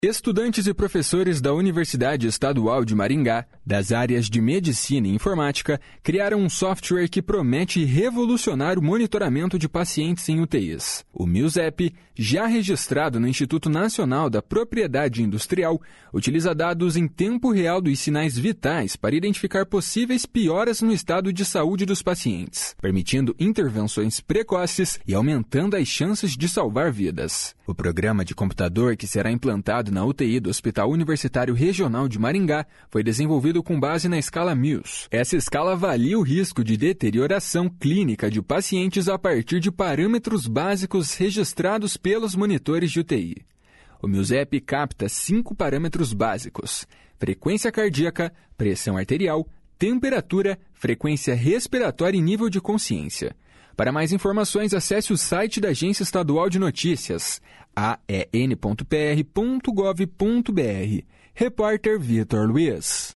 Estudantes e professores da Universidade Estadual de Maringá, das áreas de Medicina e Informática, criaram um software que promete revolucionar o monitoramento de pacientes em UTIs. O MIUSEP, já registrado no Instituto Nacional da Propriedade Industrial, utiliza dados em tempo real dos sinais vitais para identificar possíveis pioras no estado de saúde dos pacientes, permitindo intervenções precoces e aumentando as chances de salvar vidas. O programa de computador que será implantado na UTI do Hospital Universitário Regional de Maringá foi desenvolvido com base na escala MIUS. Essa escala avalia o risco de deterioração clínica de pacientes a partir de parâmetros básicos registrados pelos monitores de UTI. O MIUSEP capta 5 parâmetros básicos: frequência cardíaca, pressão arterial, temperatura, frequência respiratória e nível de consciência. Para mais informações, acesse o site da Agência Estadual de Notícias, aen.pr.gov.br. Repórter Vitor Luiz.